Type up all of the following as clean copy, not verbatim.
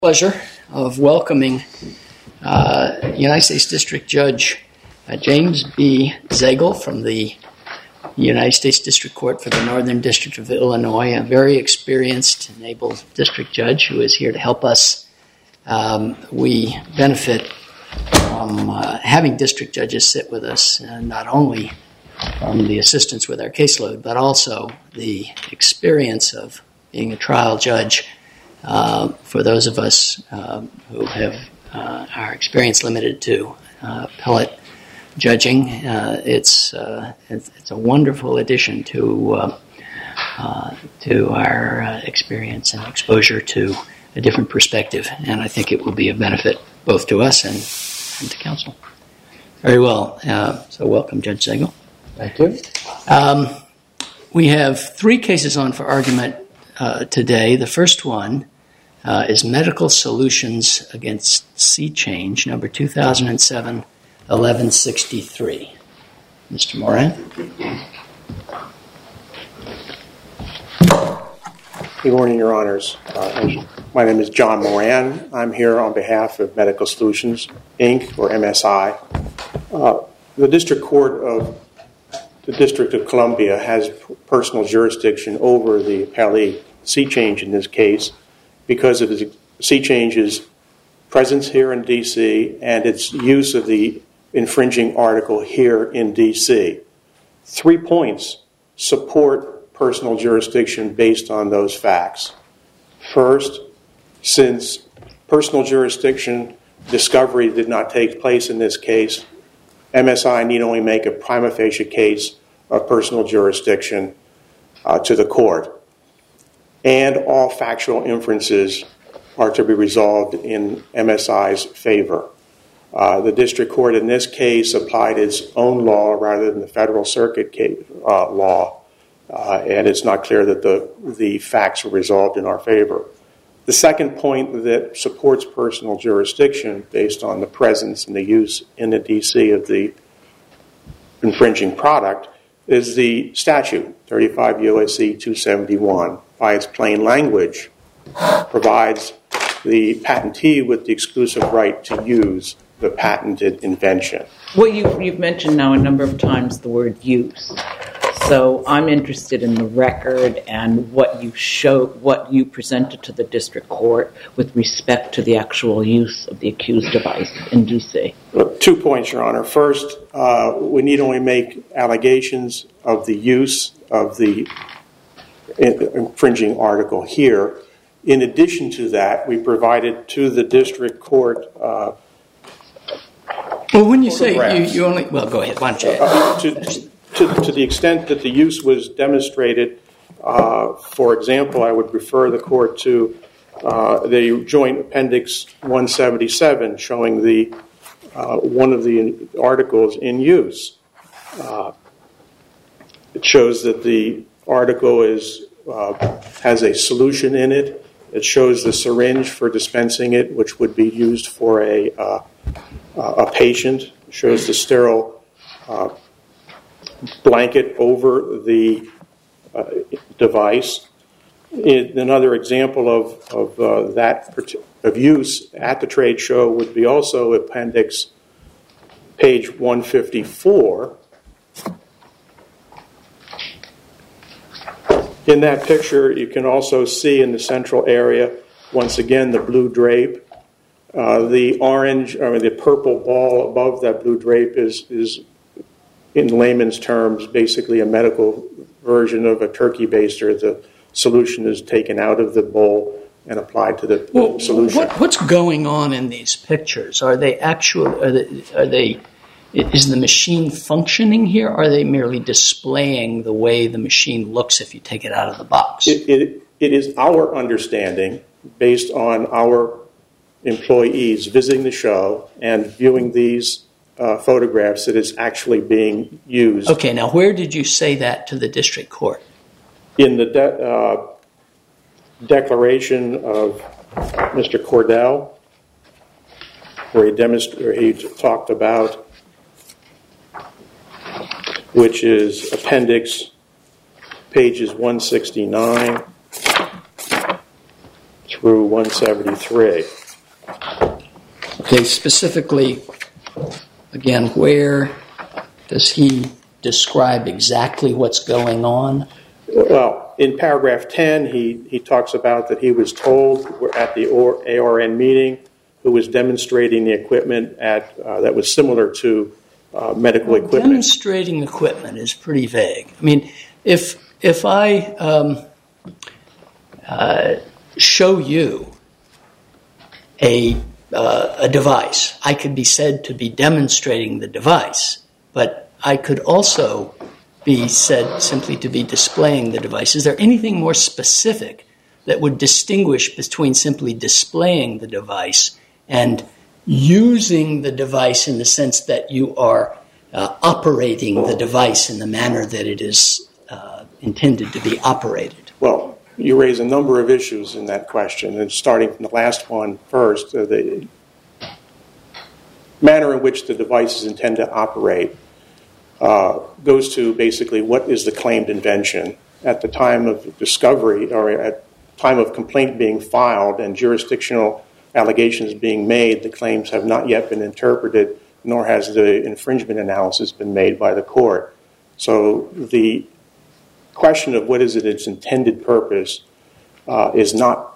Pleasure of welcoming United States District Judge James B. Zagel from the United States District Court for the Northern District of Illinois, a very experienced and able district judge who is here to help us. We benefit from having district judges sit with us, and not only from the assistance with our caseload, but also the experience of being a trial judge. For those of us who have our experience limited to appellate judging, it's a wonderful addition to our experience and exposure to a different perspective, and I think it will be of benefit both to us and to counsel. Very well. So welcome, Judge Zagel. Thank you. We have three cases on for argument today. The first one is Medical Solutions against SeaChange, number 2007-1163. Mr. Moran. Good morning, Your Honors. My name is John Moran. I'm here on behalf of Medical Solutions, Inc., or MSI. The District Court of the District of Columbia has personal jurisdiction over the appellee SeaChange in this case, because of SeaChange's presence here in D.C. and its use of the infringing article here in D.C. 3 points support personal jurisdiction based on those facts. First, since personal jurisdiction discovery did not take place in this case, MSI need only make a prima facie case of personal jurisdiction to the court. And all factual inferences are to be resolved in MSI's favor. The district court in this case applied its own law rather than the Federal Circuit law, and it's not clear that the facts were resolved in our favor. The second point that supports personal jurisdiction based on the presence and the use in the D.C. of the infringing product is the statute, 35 U.S.C. 271. By its plain language, provides the patentee with the exclusive right to use the patented invention. Well, you've mentioned now a number of times the word use. So I'm interested in the record and what you presented to the district court with respect to the actual use of the accused device in D.C. 2 points, Your Honor. First, we need only make allegations of the use of the infringing article here. In addition to that, we provided to the district court. Well, when you say you only, well, go ahead. Why don't you? To the extent that the use was demonstrated, for example, I would refer the court to the Joint Appendix 177, showing the one of the articles in use. It shows that the article has a solution in it. It shows the syringe for dispensing it, which would be used for a patient. It shows the sterile blanket over the device. Another example of use at the trade show would be also Appendix page 154. In that picture, you can also see in the central area, once again, the blue drape. The purple ball above that blue drape is, in layman's terms, basically a medical version of a turkey baster. The solution is taken out of the bowl and applied to the solution. What's going on in these pictures? Are they is the machine functioning here, or are they merely displaying the way the machine looks if you take it out of the box? It is our understanding, based on our employees visiting the show and viewing these photographs, that it's actually being used. Okay, now where did you say that to the district court? In the declaration of Mr. Cordell, where he talked about, which is Appendix pages 169 through 173. Okay, specifically, again, where does he describe exactly what's going on? Well, in paragraph 10, he talks about that he was told at the ARN meeting who was demonstrating the equipment that was similar to medical equipment. Demonstrating equipment is pretty vague. I mean, if I show you a device, I could be said to be demonstrating the device, but I could also be said simply to be displaying the device. Is there anything more specific that would distinguish between simply displaying the device and using the device in the sense that you are operating the device in the manner that it is intended to be operated? Well, you raise a number of issues in that question, and starting from the last one first, the manner in which the device is intended to operate goes to basically what is the claimed invention. At the time of discovery or at time of complaint being filed and jurisdictional allegations being made, the claims have not yet been interpreted, nor has the infringement analysis been made by the court. So the question of what is its intended purpose is not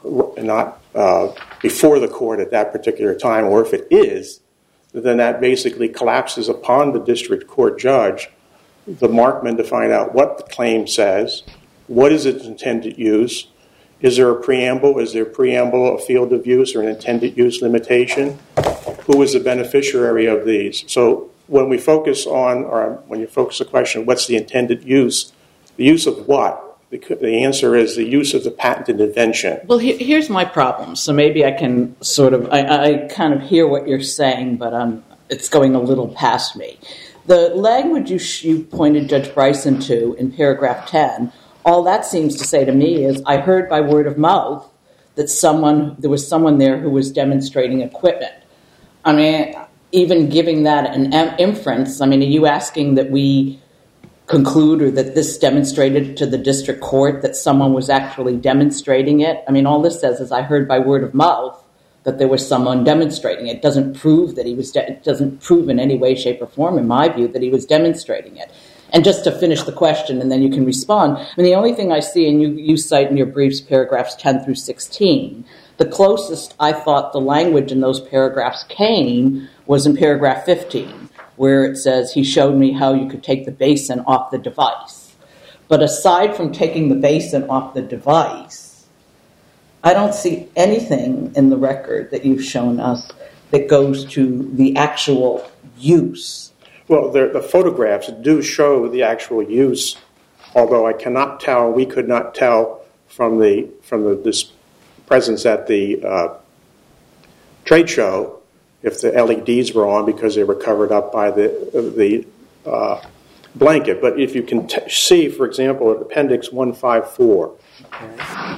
before the court at that particular time, or if it is, then that basically collapses upon the district court judge, the markman, to find out what the claim says, what is its intended use, is there a preamble, a field of use, or an intended use limitation, who is the beneficiary of these. So when we focus on, or when you focus the question, what's the intended use, the use of what? The answer is the use of the patented invention. Well, here's my problem. So maybe I can sort of, I kind of hear what you're saying, but it's going a little past me. The language you pointed Judge Bryson to in paragraph 10, all that seems to say to me is, I heard by word of mouth that there was someone there who was demonstrating equipment. I mean, even giving that an inference, I mean, are you asking that we conclude or that this demonstrated to the district court that someone was actually demonstrating it? I mean, all this says is I heard by word of mouth that there was someone demonstrating it. It doesn't prove that it doesn't prove in any way, shape, or form, in my view, that he was demonstrating it. And just to finish the question, and then you can respond, I mean, the only thing I see, and you cite in your briefs paragraphs 10 through 16, the closest I thought the language in those paragraphs came was in paragraph 15, where it says, he showed me how you could take the basin off the device. But aside from taking the basin off the device, I don't see anything in the record that you've shown us that goes to the actual use. Well, the photographs do show the actual use, although I cannot tell, we could not tell from this presence at the trade show if the LEDs were on because they were covered up by the blanket. But if you can see, for example, at Appendix 154. Okay.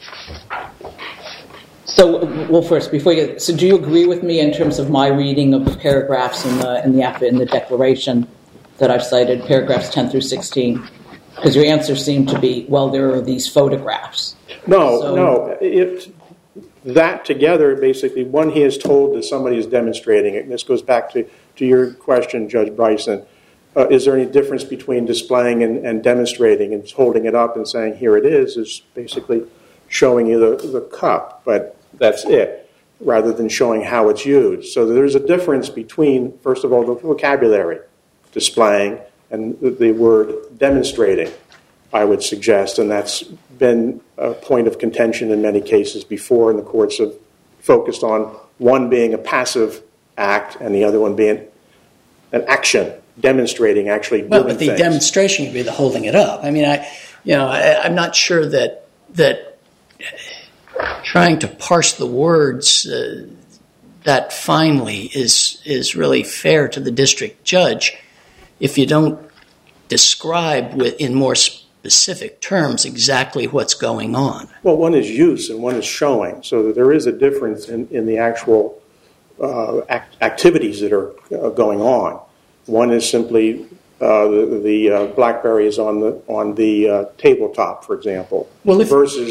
So, well, first, before you, so do you agree with me in terms of my reading of the paragraphs in the declaration that I've cited, paragraphs 10 through 16? Because your answer seemed to be, well, there are these photographs. No. That together, basically, one, he is told that somebody is demonstrating it. And this goes back to your question, Judge Bryson. Is there any difference between displaying and demonstrating and holding it up and saying, here it is basically showing you the cup, but that's it, rather than showing how it's used. So there's a difference between, first of all, the vocabulary, displaying, and the word demonstrating, I would suggest, and that's been a point of contention in many cases before, and the courts have focused on one being a passive act and the other one being an action, demonstrating, actually doing things. Well, but the demonstration would be the holding it up. I mean, I'm not sure that trying to parse the words that finely is really fair to the district judge if you don't describe in more specific terms exactly what's going on. Well, one is use and one is showing, so that there is a difference in the actual activities that are going on. One is simply the BlackBerry is on the tabletop, for example, versus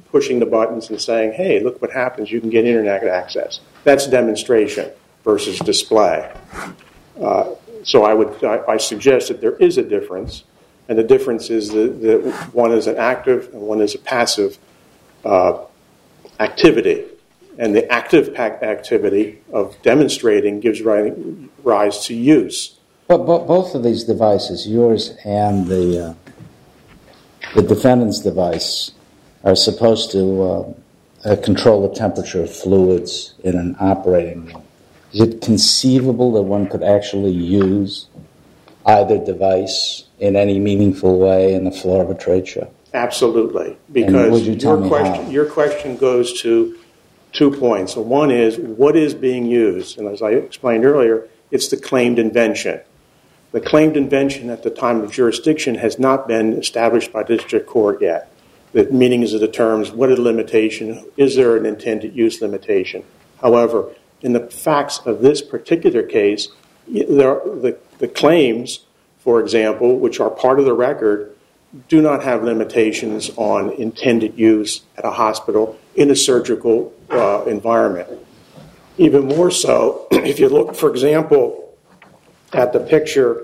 pushing the buttons and saying, hey, look what happens. You can get internet access. That's demonstration versus display. So I suggest that there is a difference, and the difference is that one is an active and one is a passive activity. And the active activity of demonstrating gives rise to use. But both of these devices, yours and the defendant's device, are supposed to control the temperature of fluids in an operating room. Is it conceivable that one could actually use either device in any meaningful way in the floor of a trade show? Absolutely, because your question goes to 2 points. So one is, what is being used? And as I explained earlier, it's the claimed invention. The claimed invention at the time of jurisdiction has not been established by district court yet. The meanings of the terms, what is the limitation? Is there an intended use limitation? However, in the facts of this particular case, the claims, for example, which are part of the record, do not have limitations on intended use at a hospital in a surgical environment. Even more so, if you look, for example, at the picture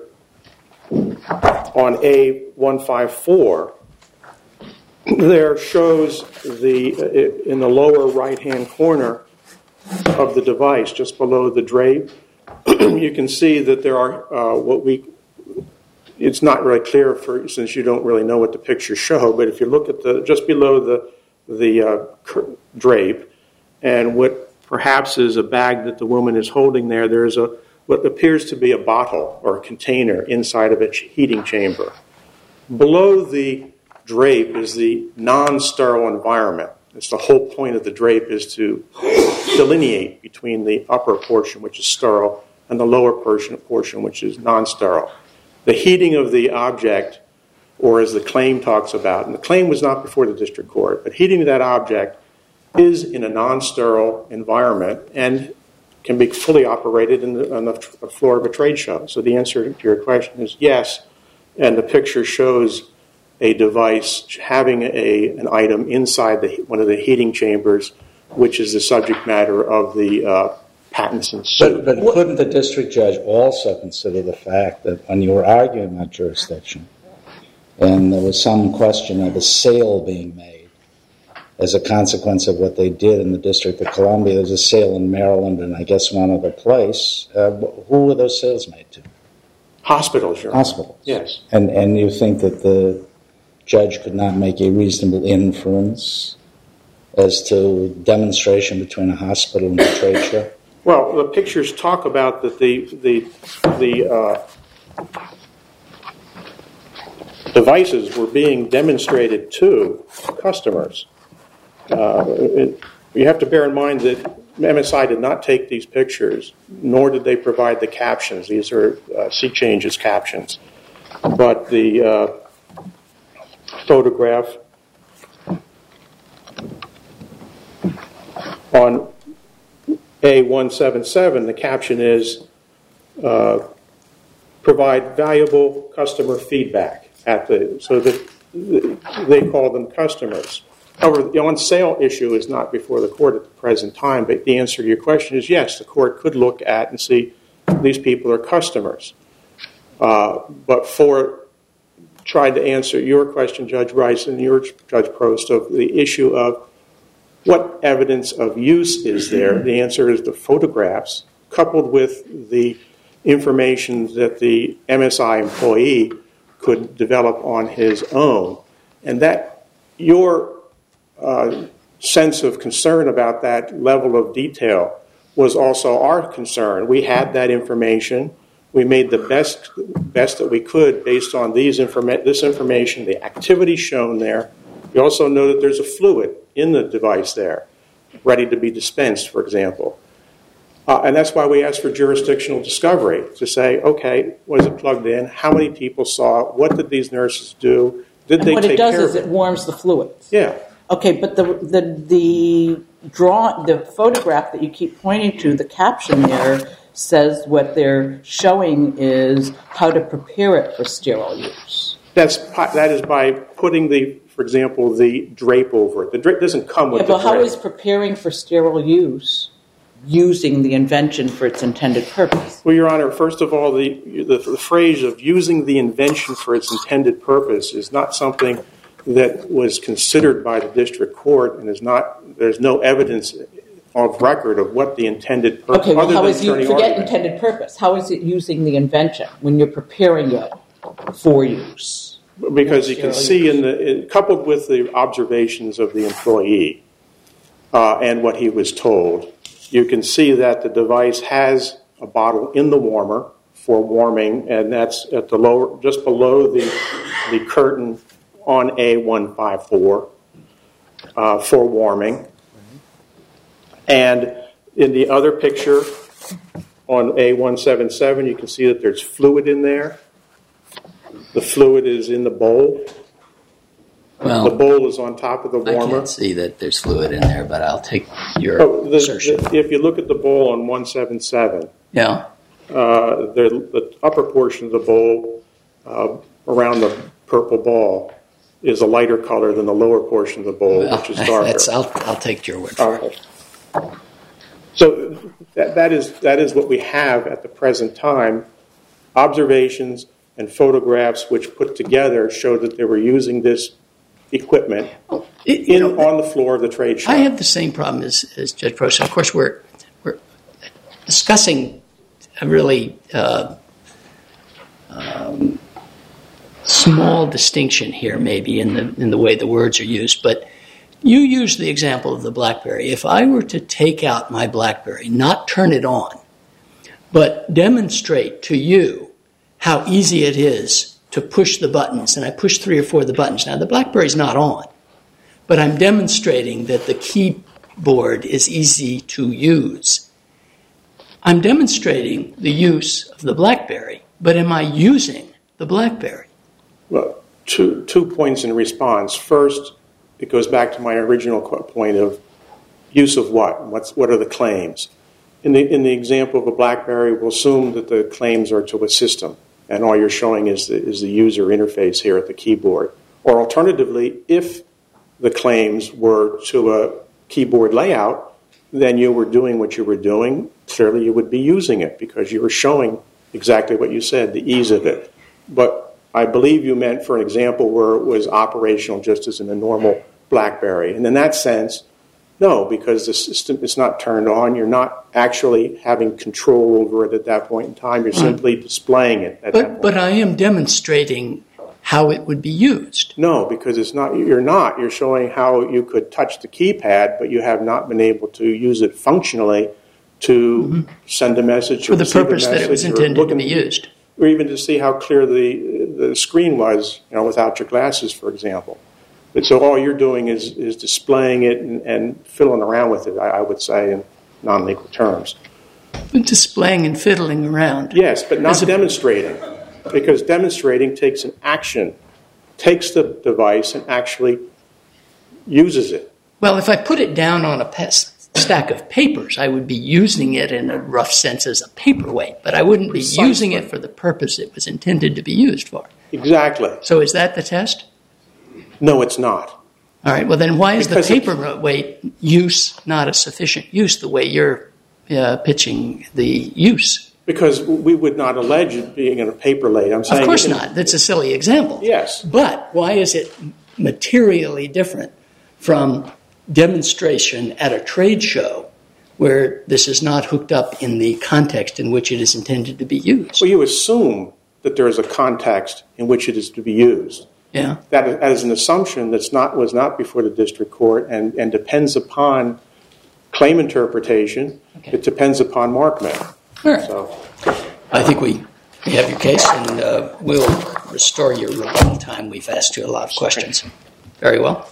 on A154, there shows in the lower right-hand corner of the device, just below the drape, you can see that there are it's not really clear since you don't really know what the pictures show, but if you look at just below the drape and what perhaps is a bag that the woman is holding there's what appears to be a bottle or a container inside of a heating chamber. Below the drape is the non-sterile environment. It's the whole point of the drape is to delineate between the upper portion, which is sterile, and the lower portion, which is non-sterile. The heating of the object, or as the claim talks about, and the claim was not before the district court, but heating of that object is in a non-sterile environment and can be fully operated on the floor of a trade show. So the answer to your question is yes, and the picture shows a device having an item inside one of the heating chambers, which is the subject matter of the patents and suit. But couldn't the district judge also consider the fact that when you were arguing that jurisdiction and there was some question of a sale being made as a consequence of what they did in the District of Columbia, there was a sale in Maryland and I guess one other place, who were those sales made to? Hospitals, Your Honor. Hospitals. Yes. And you think that the judge could not make a reasonable inference as to demonstration between a hospital and a trade show? Well, the pictures talk about that the devices were being demonstrated to customers. You have to bear in mind that MSI did not take these pictures, nor did they provide the captions. These are sea changes captions. But the photograph on A177, the caption is provide valuable customer feedback so that they call them customers. However, the on-sale issue is not before the court at the present time, but the answer to your question is yes, the court could look at and see these people are customers. But tried to answer your question, Judge Rice, and your Judge Prost, of the issue of what evidence of use is there, the answer is the photographs coupled with the information that the MSI employee could develop on his own. And that your sense of concern about that level of detail was also our concern. We had that information. We made the best that we could based on this information, the activity shown there. You also know that there's a fluid in the device there, ready to be dispensed, for example. And that's why we asked for jurisdictional discovery, to say, okay, was it plugged in? How many people saw it? What did these nurses do? Did they take care of it? What it does is it warms the fluids. Yeah. Okay, but the photograph that you keep pointing to, the caption there, says what they're showing is how to prepare it for sterile use. That is by putting the for example, the drape over it. The drape doesn't come with the drape. But how is preparing for sterile use using the invention for its intended purpose? Well, Your Honor, first of all, the phrase of using the invention for its intended purpose is not something that was considered by the district court, and there's no evidence of record of what the intended purpose. Okay, well, how is forget intended purpose? How is it using the invention when you're preparing it for use? Because you can see coupled with the observations of the employee and what he was told, you can see that the device has a bottle in the warmer for warming, and that's at the lower, just below the curtain on A154 for warming. And in the other picture on A177, you can see that there's fluid in there. The fluid is in the bowl. Well, the bowl is on top of the warmer. I can't see that there's fluid in there, but I'll take your assertion. If you look at the bowl on 177, yeah, the upper portion of the bowl around the purple ball is a lighter color than the lower portion of the bowl, which is darker. I'll take your word for it. So that is what we have at the present time. Observations and photographs which put together show that they were using this equipment on the floor of the trade show. I have the same problem as Judge Prost. Of course, we're discussing a really small distinction here, maybe in the way the words are used. But you use the example of the BlackBerry. If I were to take out my BlackBerry, not turn it on, but demonstrate to you how easy it is to push the buttons, and I push 3 or 4 of the buttons. Now, the BlackBerry's not on, but I'm demonstrating that the keyboard is easy to use. I'm demonstrating the use of the BlackBerry, but am I using the BlackBerry? Well, two points in response. First, it goes back to my original point of use of what? What are the claims? In the example of a BlackBerry, we'll assume that the claims are to a system, and all you're showing is the user interface here at the keyboard. Or alternatively, if the claims were to a keyboard layout, then you were doing what you were doing. Clearly, you would be using it because you were showing exactly what you said, the ease of it. But I believe you meant for an example where it was operational just as in a normal BlackBerry. And in that sense, no, because the system is not turned on. You're not actually having control over it at that point in time. You're simply displaying it at that point. But I am demonstrating how it would be used. No, because it's not. You're not. You're showing how you could touch the keypad, but you have not been able to use it functionally to send a message for the purpose that it was intended to be used, or even to see how clear the screen was, without your glasses, for example. And so all you're doing is displaying it and fiddling around with it, I would say, in non-legal terms. Displaying and fiddling around. Yes, but not demonstrating. Because demonstrating takes an action, takes the device and actually uses it. Well, if I put it down on a stack of papers, I would be using it in a rough sense as a paperweight, but I wouldn't be using it for the purpose it was intended to be used for. Exactly. So is that the test? No, it's not. All right, well then why is the paperweight use not a sufficient use the way you're pitching the use? Because we would not allege it being in a paperweight. I'm saying, of course not. That's a silly example. Yes. But why is it materially different from demonstration at a trade show where this is not hooked up in the context in which it is intended to be used? Well, you assume that there is a context in which it is to be used. Yeah. That is an assumption that was not before the district court and depends upon claim interpretation. Okay. It depends upon Markman. All right. So, I think we have your case, and we'll restore your rebuttal time. We've asked you a lot of questions. Very well.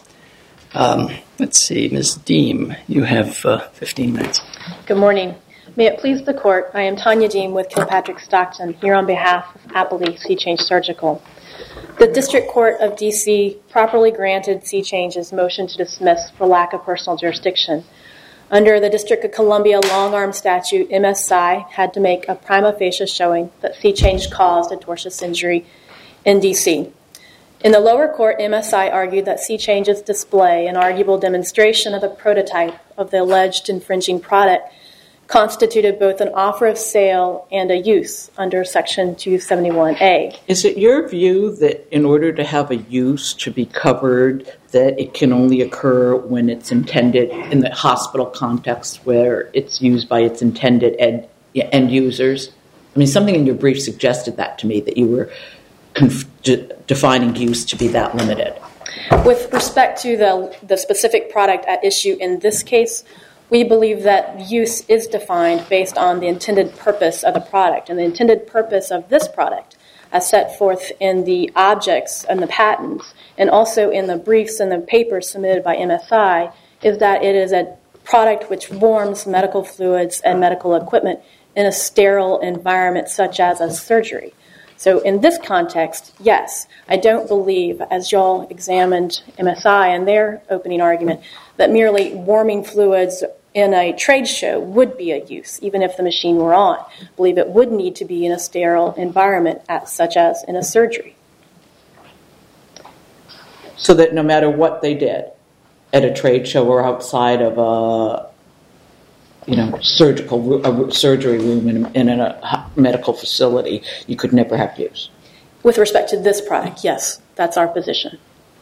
Let's see, Ms. Deem, you have 15 minutes. Good morning. May it please the court, I am Tanya Deem with Kilpatrick Stockton, here on behalf of Appley C-Change Surgical. The District Court of D.C. properly granted C-Change's motion to dismiss for lack of personal jurisdiction. Under the District of Columbia long-arm statute, MSI had to make a prima facie showing that C-Change caused a tortious injury in D.C. In the lower court, MSI argued that Sea Change's display and arguable demonstration of the prototype of the alleged infringing product constituted both an offer of sale and a use under Section 271A. Is it your view that in order to have a use to be covered, that it can only occur when it's intended in the hospital context where it's used by its intended end users? I mean, something in your brief suggested that to me, that you were defining use to be that limited. With respect to the specific product at issue in this case, we believe that use is defined based on the intended purpose of the product. And the intended purpose of this product, as set forth in the objects and the patents, and also in the briefs and the papers submitted by MSI, is that it is a product which warms medical fluids and medical equipment in a sterile environment such as a surgery. So in this context, yes, I don't believe, as y'all examined MSI in their opening argument, that merely warming fluids in a trade show would be a use, even if the machine were on. I believe it would need to be in a sterile environment, such as in a surgery. So that no matter what they did at a trade show or outside of a surgery room in a medical facility, you could never have use. With respect to this product, yes, that's our position.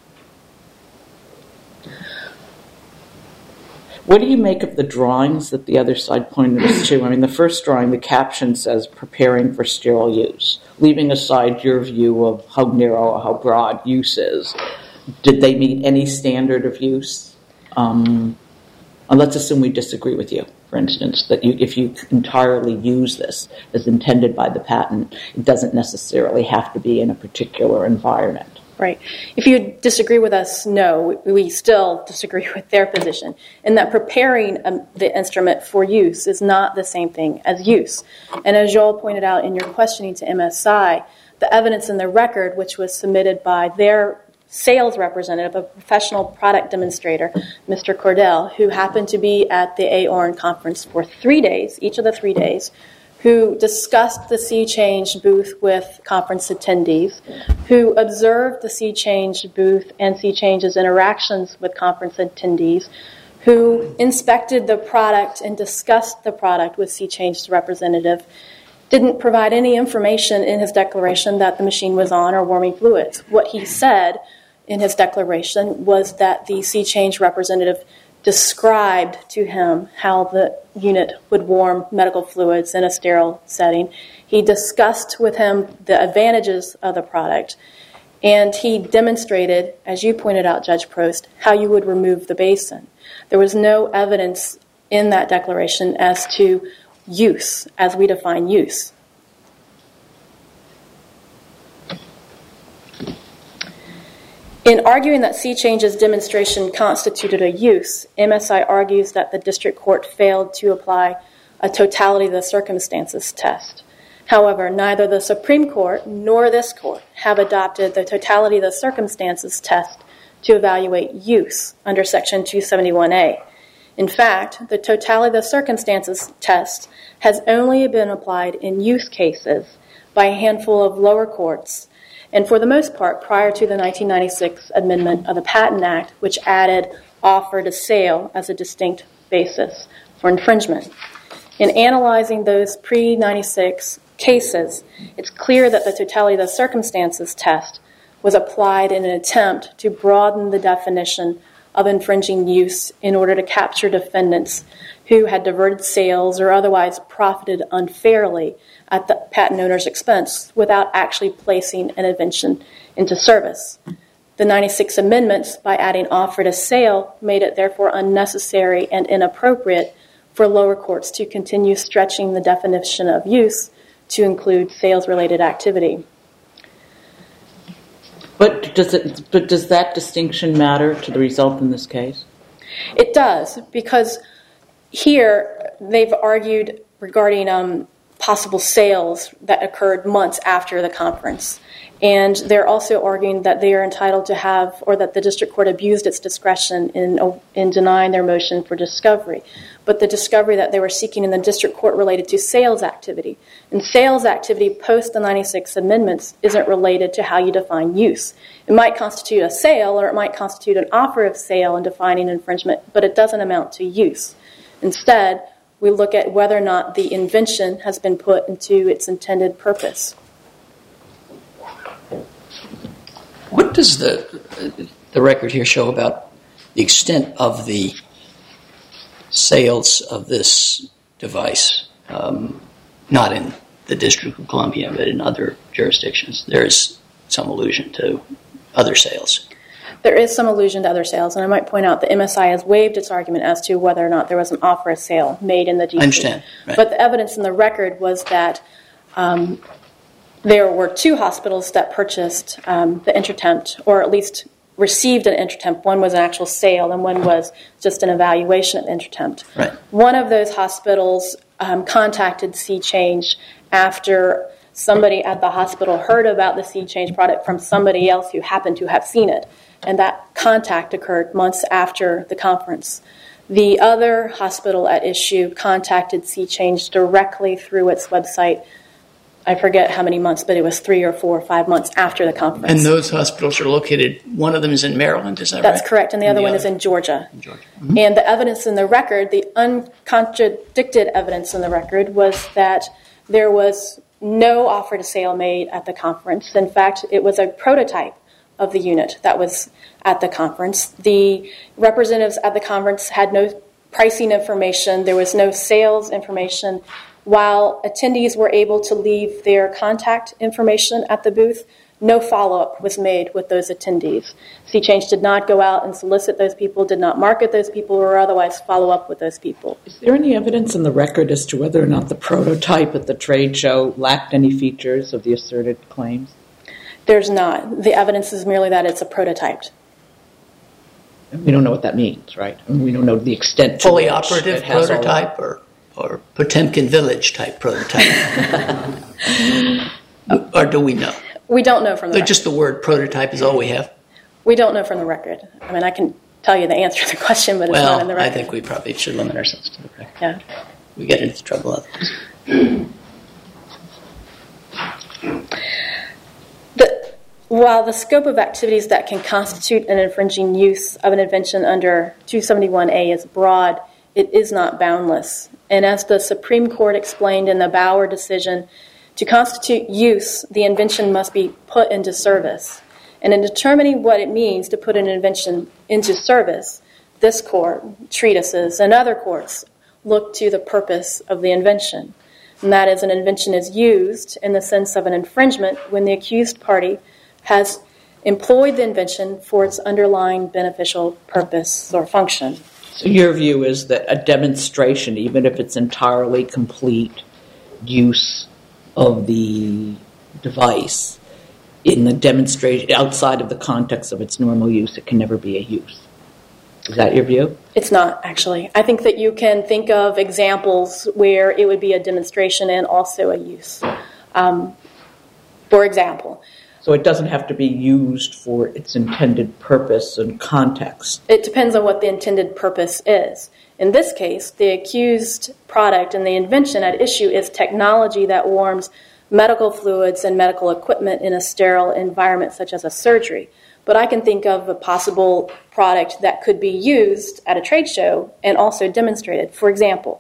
What do you make of the drawings that the other side pointed us to? I mean, the first drawing, the caption says, preparing for sterile use. Leaving aside your view of how narrow or how broad use is, did they meet any standard of use? And let's assume we disagree with you, for instance, that if you entirely use this as intended by the patent, it doesn't necessarily have to be in a particular environment. Right. If you disagree with us, no, we still disagree with their position, in that preparing the instrument for use is not the same thing as use. And as Joel pointed out in your questioning to MSI, the evidence in the record, which was submitted by their sales representative, a professional product demonstrator, Mr. Cordell, who happened to be at the AORN conference for 3 days, each of the 3 days, who discussed the Sea Change booth with conference attendees, who observed the Sea Change booth and Sea Change's interactions with conference attendees, who inspected the product and discussed the product with Sea Change's representative, didn't provide any information in his declaration that the machine was on or warming fluids. What he said in his declaration was that the Sea Change representative described to him how the unit would warm medical fluids in a sterile setting. He discussed with him the advantages of the product, and he demonstrated, as you pointed out, Judge Prost, how you would remove the basin. There was no evidence in that declaration as to use, as we define use. In arguing that Sea Change's demonstration constituted a use, MSI argues that the district court failed to apply a totality of the circumstances test. However, neither the Supreme Court nor this court have adopted the totality of the circumstances test to evaluate use under Section 271A. In fact, the totality of the circumstances test has only been applied in use cases by a handful of lower courts, and for the most part prior to the 1996 amendment of the Patent Act, which added offer to sale as a distinct basis for infringement. In analyzing those pre-96 cases, it's clear that the totality of the circumstances test was applied in an attempt to broaden the definition of infringing use in order to capture defendants who had diverted sales or otherwise profited unfairly at the patent owner's expense without actually placing an invention into service. The 96 amendments, by adding offer to sale, made it therefore unnecessary and inappropriate for lower courts to continue stretching the definition of use to include sales-related activity. But does that distinction matter to the result in this case? It does, because here they've argued regarding possible sales that occurred months after the conference. And they're also arguing that they are entitled to have, or that the district court abused its discretion in denying their motion for discovery. But the discovery that they were seeking in the district court related to sales activity. And sales activity post the 96 amendments isn't related to how you define use. It might constitute a sale, or it might constitute an offer of sale in defining infringement, but it doesn't amount to use. Instead, we look at whether or not the invention has been put into its intended purpose. What does the record here show about the extent of the sales of this device? Not in the District of Columbia, but in other jurisdictions. There is some allusion to other sales. There is some allusion to other sales, and I might point out that MSI has waived its argument as to whether or not there was an offer of sale made in the DC. I understand. Right. But the evidence in the record was that there were 2 hospitals that purchased the Intertempt, or at least received an Intertempt. One was an actual sale, and one was just an evaluation of Intertempt. Right. One of those hospitals contacted SeaChange after somebody at the hospital heard about the SeaChange product from somebody else who happened to have seen it. And that contact occurred months after the conference. The other hospital at issue contacted SeaChange directly through its website. I forget how many months, but it was 3 or 4 or 5 months after the conference. And those hospitals are located, one of them is in Maryland, is that right? That's correct, and the other one is in Georgia. Mm-hmm. And the evidence in the record, the uncontradicted evidence in the record, was that there was no offer to sale made at the conference. In fact, it was a prototype of the unit that was at the conference. The representatives at the conference had no pricing information. There was no sales information. While attendees were able to leave their contact information at the booth, no follow-up was made with those attendees. SeaChange did not go out and solicit those people, did not market those people, or otherwise follow up with those people. Is there any evidence in the record as to whether or not the prototype at the trade show lacked any features of the asserted claims? There's not. The evidence is merely that it's a prototype. We don't know what that means, right? I mean, we don't know the extent to fully which operative it has prototype or Potemkin Village type prototype. Or do we know? We don't know from the record. Just the word prototype is all we have? We don't know from the record. I mean, I can tell you the answer to the question, but it's not in the record. I think we probably should limit ourselves to the record. Yeah. We get into trouble otherwise. While the scope of activities that can constitute an infringing use of an invention under 271A is broad, it is not boundless. And as the Supreme Court explained in the Bauer decision, to constitute use, the invention must be put into service. And in determining what it means to put an invention into service, this court, treatises, and other courts look to the purpose of the invention. And that is, an invention is used in the sense of an infringement when the accused party has employed the invention for its underlying beneficial purpose or function. So your view is that a demonstration, even if it's entirely complete use of the device, in the demonstration outside of the context of its normal use, it can never be a use. Is that your view? It's not, actually. I think that you can think of examples where it would be a demonstration and also a use. For example, so it doesn't have to be used for its intended purpose and context. It depends on what the intended purpose is. In this case, the accused product and the invention at issue is technology that warms medical fluids and medical equipment in a sterile environment such as a surgery. But I can think of a possible product that could be used at a trade show and also demonstrated. For example,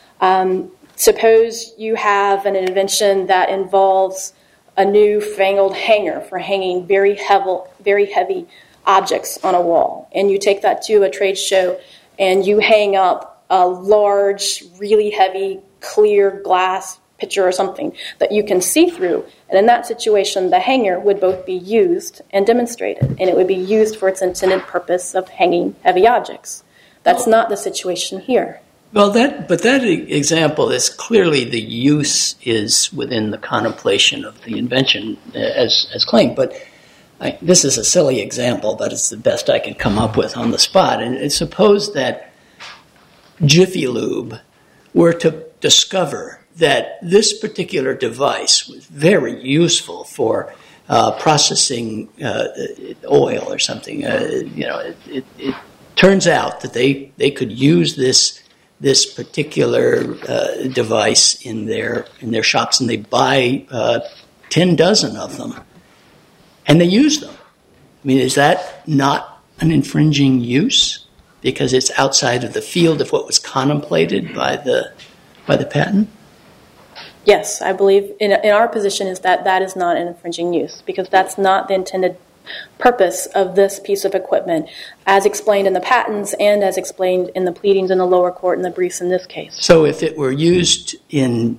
suppose you have an invention that involves a new-fangled hanger for hanging very heavy objects on a wall. And you take that to a trade show and you hang up a large, really heavy, clear glass pitcher or something that you can see through. And in that situation, the hanger would both be used and demonstrated. And it would be used for its intended purpose of hanging heavy objects. That's not the situation here. Well, that example is clearly the use is within the contemplation of the invention as claimed. But this is a silly example, but it's the best I can come up with on the spot. And suppose that Jiffy Lube were to discover that this particular device was very useful for processing oil or something. It turns out that they could use this particular device in their shops, and they buy 10 dozen of them, and they use them. I mean, is that not an infringing use because it's outside of the field of what was contemplated by the patent? Yes, I believe in our position is that is not an infringing use because that's not the intended purpose of this piece of equipment as explained in the patents and as explained in the pleadings in the lower court and the briefs in this case. So if it were used in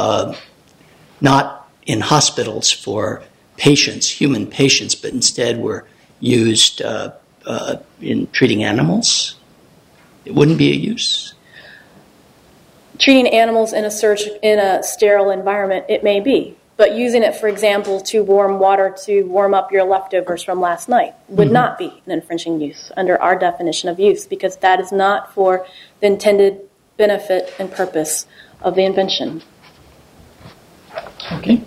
not in hospitals for patients, human patients, but instead were used in treating animals, it wouldn't be a use? Treating animals in a sterile environment, it may be. But using it, for example, to warm water to warm up your leftovers from last night would not be an infringing use under our definition of use because that is not for the intended benefit and purpose of the invention. Okay.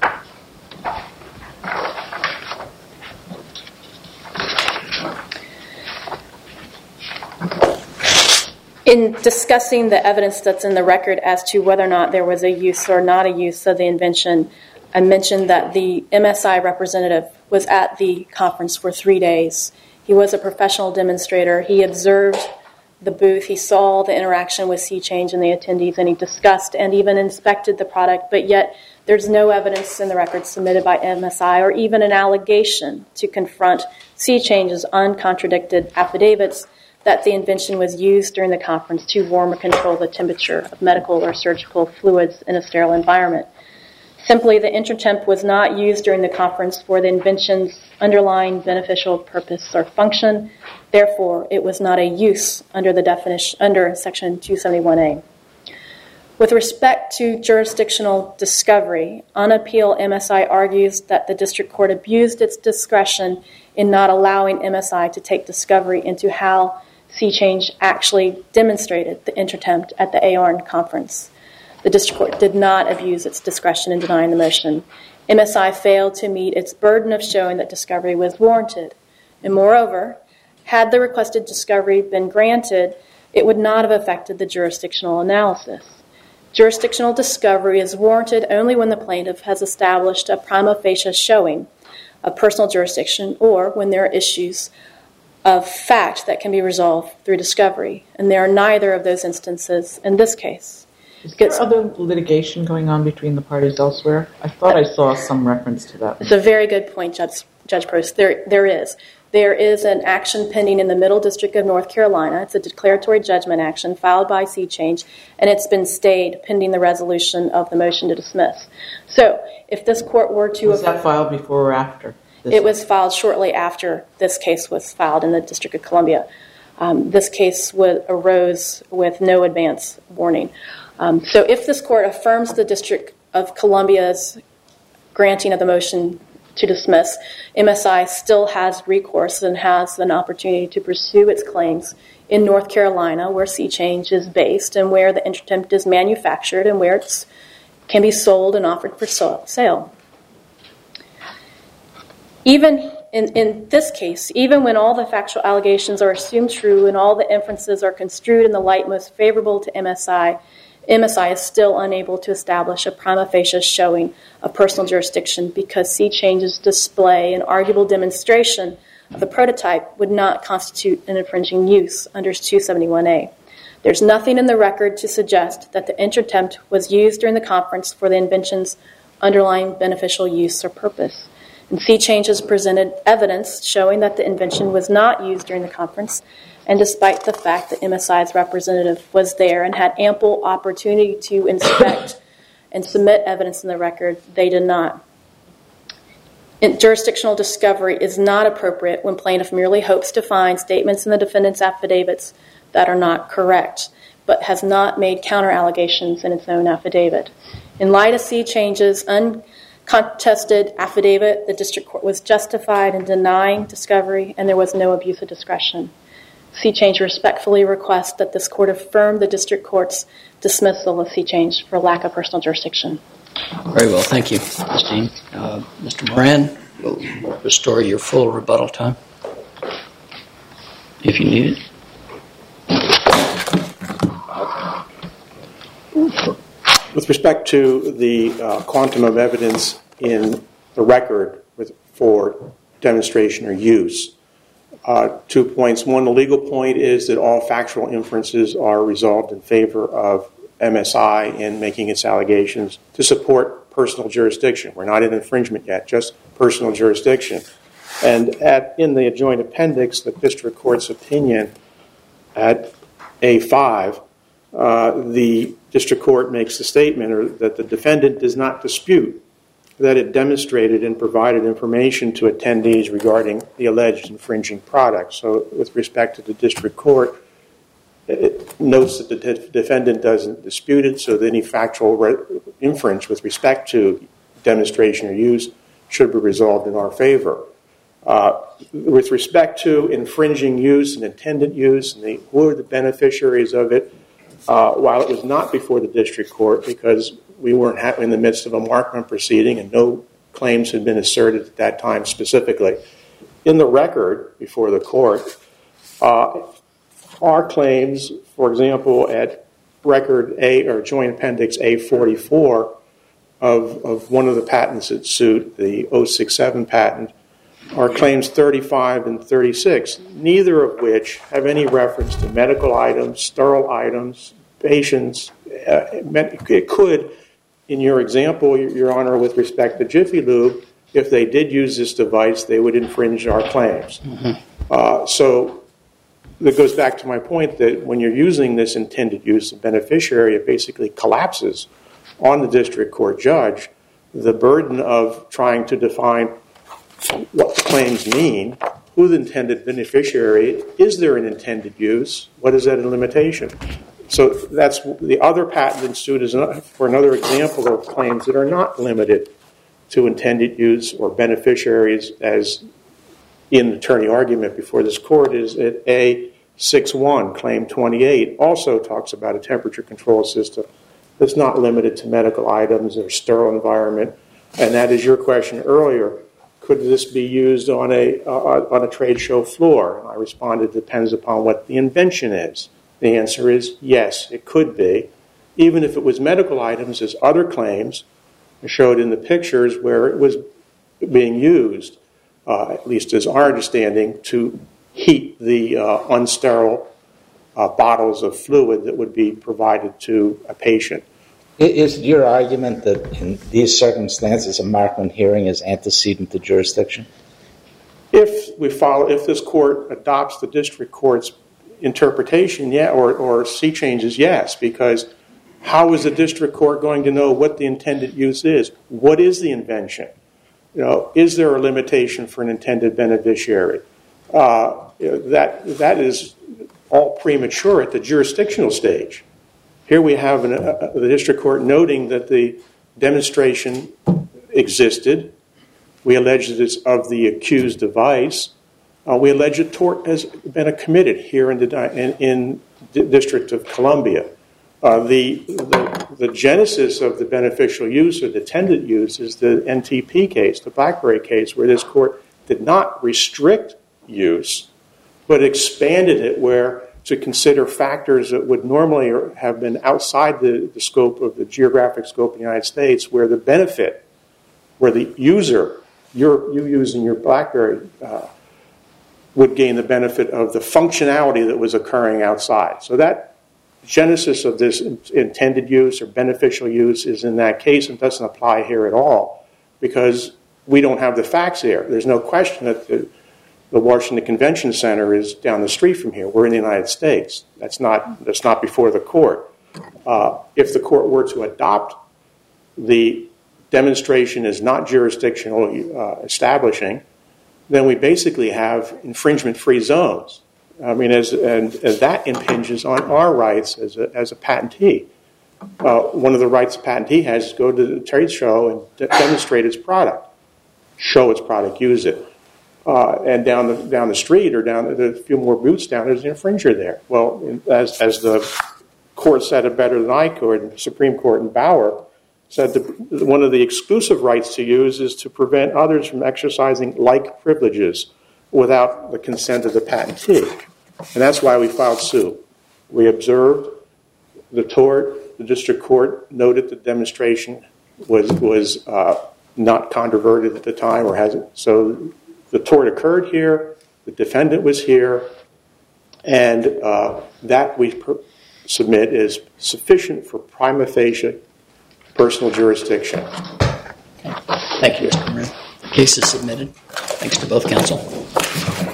In discussing the evidence that's in the record as to whether or not there was a use or not a use of the invention, I mentioned that the MSI representative was at the conference for 3 days. He was a professional demonstrator. He observed the booth. He saw the interaction with SeaChange and the attendees, and he discussed and even inspected the product, but yet there's no evidence in the record submitted by MSI or even an allegation to confront SeaChange's uncontradicted affidavits that the invention was used during the conference to warm or control the temperature of medical or surgical fluids in a sterile environment. Simply, the Intertemp was not used during the conference for the invention's underlying beneficial purpose or function. Therefore, it was not a use under the definition under Section 271A. With respect to jurisdictional discovery, on appeal, MSI argues that the district court abused its discretion in not allowing MSI to take discovery into how SeaChange actually demonstrated the Intertemp at the AORN conference. The district court did not abuse its discretion in denying the motion. MSI failed to meet its burden of showing that discovery was warranted. And moreover, had the requested discovery been granted, it would not have affected the jurisdictional analysis. Jurisdictional discovery is warranted only when the plaintiff has established a prima facie showing of personal jurisdiction or when there are issues of fact that can be resolved through discovery. And there are neither of those instances in this case. Is there other litigation going on between the parties elsewhere? I thought I saw some reference to that. It's a very good point, Judge Prost. There is. There is an action pending in the Middle District of North Carolina. It's a declaratory judgment action filed by SeaChange, and it's been stayed pending the resolution of the motion to dismiss. So if this court were to... Was that filed before or after? It was filed shortly after this case was filed in the District of Columbia. This case arose with no advance warning. So if this court affirms the District of Columbia's granting of the motion to dismiss, MSI still has recourse and has an opportunity to pursue its claims in North Carolina, where SeaChange is based and where the Intertemp is manufactured and where it can be sold and offered for sale. Even in this case, even when all the factual allegations are assumed true and all the inferences are construed in the light most favorable to MSI, MSI is still unable to establish a prima facie showing of personal jurisdiction because SeaChange's display and arguable demonstration of the prototype would not constitute an infringing use under 271A. There's nothing in the record to suggest that the Intertemp was used during the conference for the invention's underlying beneficial use or purpose. And SeaChange has presented evidence showing that the invention was not used during the conference, and despite the fact that MSI's representative was there and had ample opportunity to inspect and submit evidence in the record, they did not. Jurisdictional discovery is not appropriate when plaintiff merely hopes to find statements in the defendant's affidavits that are not correct, but has not made counter-allegations in its own affidavit. In light of SeaChange's uncontested affidavit, the district court was justified in denying discovery, and there was no abuse of discretion. C-Change respectfully requests that this court affirm the district court's dismissal of C-Change for lack of personal jurisdiction. Very well, thank you, Ms. Dean. Mr. Moran, we'll restore your full rebuttal time, if you need it. With respect to the quantum of evidence in the record for demonstration or use, 2 points. One, the legal point is that all factual inferences are resolved in favor of MSI in making its allegations to support personal jurisdiction. We're not in infringement yet, just personal jurisdiction. And in the joint appendix, the district court's opinion at A5, the district court makes the statement that the defendant does not dispute that it demonstrated and provided information to attendees regarding the alleged infringing product. So with respect to the district court, it notes that the defendant doesn't dispute it, so that any factual inference with respect to demonstration or use should be resolved in our favor. With respect to infringing use and intended use, and who are the beneficiaries of it, while it was not before the district court because we weren't in the midst of a Markman proceeding and no claims had been asserted at that time specifically, in the record before the court, our claims, for example, at record A or joint appendix A44 of one of the patents at suit, the 067 patent, are claims 35 and 36, neither of which have any reference to medical items, sterile items, patients. It could, in your example, Your Honor, with respect to Jiffy Lube, if they did use this device, they would infringe our claims. Mm-hmm. So that goes back to my point that when you're using this intended use of beneficiary, it basically collapses on the district court judge the burden of trying to define what the claims mean, who the intended beneficiary, is there an intended use, what is that a limitation? So that's the other patent in suit is for another example of claims that are not limited to intended use or beneficiaries, as in the attorney argument before this court is at A61, claim 28, also talks about a temperature control system that's not limited to medical items or sterile environment. And that is your question earlier. Could this be used on a trade show floor? And I responded, depends upon what the invention is. The answer is yes, it could be. Even if it was medical items, as other claims showed in the pictures where it was being used, at least as our understanding, to heat the unsterile bottles of fluid that would be provided to a patient. Is it your argument that in these circumstances a Markman hearing is antecedent to jurisdiction? If this court adopts the district court's interpretation, yeah, or C changes, yes, because how is the district court going to know what the intended use is? What is the invention? Is there a limitation for an intended beneficiary? That is all premature at the jurisdictional stage. Here we have the district court noting that the demonstration existed. We allege that it's of the accused device. We allege that tort has been committed here in the District of Columbia. The genesis of the beneficial use or the intended use is the NTP case, the BlackBerry case, where this court did not restrict use, but expanded it to consider factors that would normally have been outside the scope of the geographic scope of the United States, where the benefit, where the user, you using your BlackBerry, would gain the benefit of the functionality that was occurring outside. So that genesis of this intended use or beneficial use is in that case and doesn't apply here at all because we don't have the facts here. There's no question that the Washington Convention Center is down the street from here. We're in the United States. That's not before the court. If the court were to adopt the demonstration as not jurisdictional establishing, then we basically have infringement-free zones. I mean, as that impinges on our rights as a patentee. One of the rights a patentee has is to go to the trade show and demonstrate its product, show its product, use it. and down the street or down a few more booths down, there's an infringer there. Well, as the court said it better than I could, the Supreme Court in Bauer said one of the exclusive rights to use is to prevent others from exercising like privileges without the consent of the patentee. And that's why we filed suit. We observed the tort. The district court noted the demonstration was not controverted at the time or hasn't. So the tort occurred here. The defendant was here. And that we submit is sufficient for prima facie personal jurisdiction. Thank you, Mr. Moran. The case is submitted. Thanks to both counsel.